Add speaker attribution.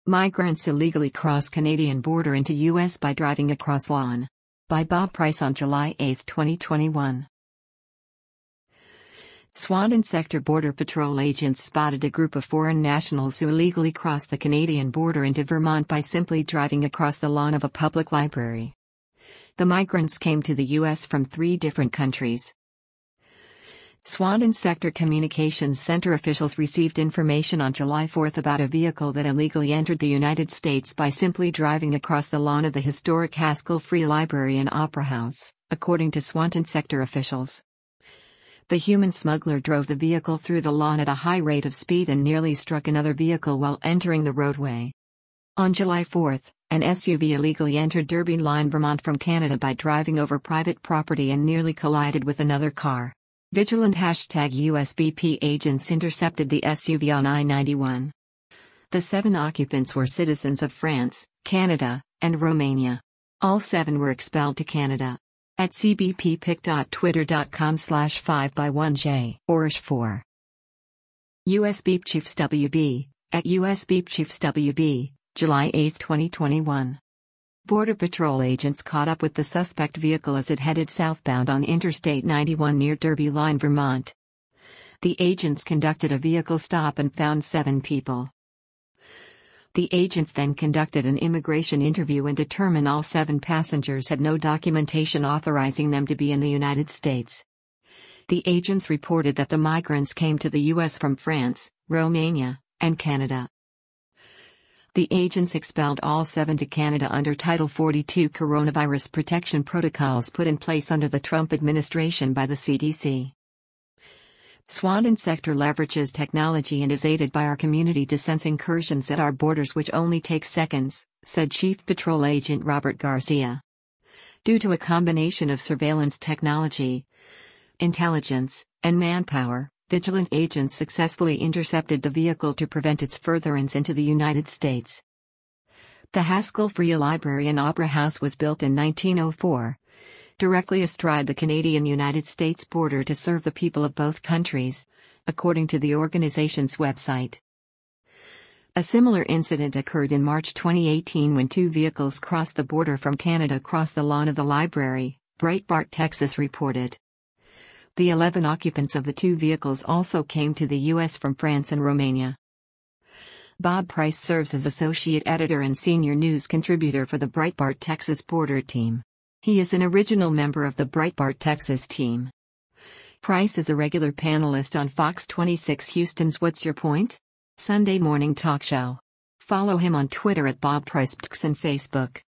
Speaker 1: Migrants illegally cross Canadian border into U.S. by driving across lawn. By Bob Price on July 8, 2021. Swanton Sector Border Patrol agents spotted a group of foreign nationals who illegally crossed the Canadian border into Vermont by simply driving across the lawn of a public library. The migrants came to the U.S. from 3 different countries. Swanton Sector Communications Center officials received information on July 4 about a vehicle that illegally entered the United States by simply driving across the lawn of the historic Haskell Free Library and Opera House, according to Swanton Sector officials. The human smuggler drove the vehicle through the lawn at a high rate of speed and nearly struck another vehicle while entering the roadway. On July 4, an SUV illegally entered Derby Line, Vermont from Canada by driving over private property and nearly collided with another car. Vigilant #USBP agents intercepted the SUV on I-91. The 7 occupants were citizens of France, Canada, and Romania. All 7 were expelled to Canada. At cbppic.twitter.com/5by1j Orish4. US Beep Chiefs WB, at US Beep Chiefs WB, July 8, 2021. Border Patrol agents caught up with the suspect vehicle as it headed southbound on Interstate 91 near Derby Line, Vermont. The agents conducted a vehicle stop and found 7 people. The agents then conducted an immigration interview and determined all 7 passengers had no documentation authorizing them to be in the United States. The agents reported that the migrants came to the U.S. from France, Romania, and Canada. The agents expelled all 7 to Canada under Title 42 coronavirus protection protocols put in place under the Trump administration by the CDC. Swanton Sector leverages technology and is aided by our community to sense incursions at our borders which only take seconds, said Chief Patrol Agent Robert Garcia. Due to a combination of surveillance technology, intelligence, and manpower, vigilant agents successfully intercepted the vehicle to prevent its furtherance into the United States. The Haskell Free Library and Opera House was built in 1904, directly astride the Canadian-United States border to serve the people of both countries, according to the organization's website. A similar incident occurred in March 2018 when 2 vehicles crossed the border from Canada across the lawn of the library, Breitbart Texas reported. The 11 occupants of the 2 vehicles also came to the U.S. from France and Romania. Bob Price serves as associate editor and senior news contributor for the Breitbart Texas Border Team. He is an original member of the Breitbart Texas team. Price is a regular panelist on Fox 26 Houston's What's Your Point? Sunday morning talk show. Follow him on Twitter at Bob Price and Facebook.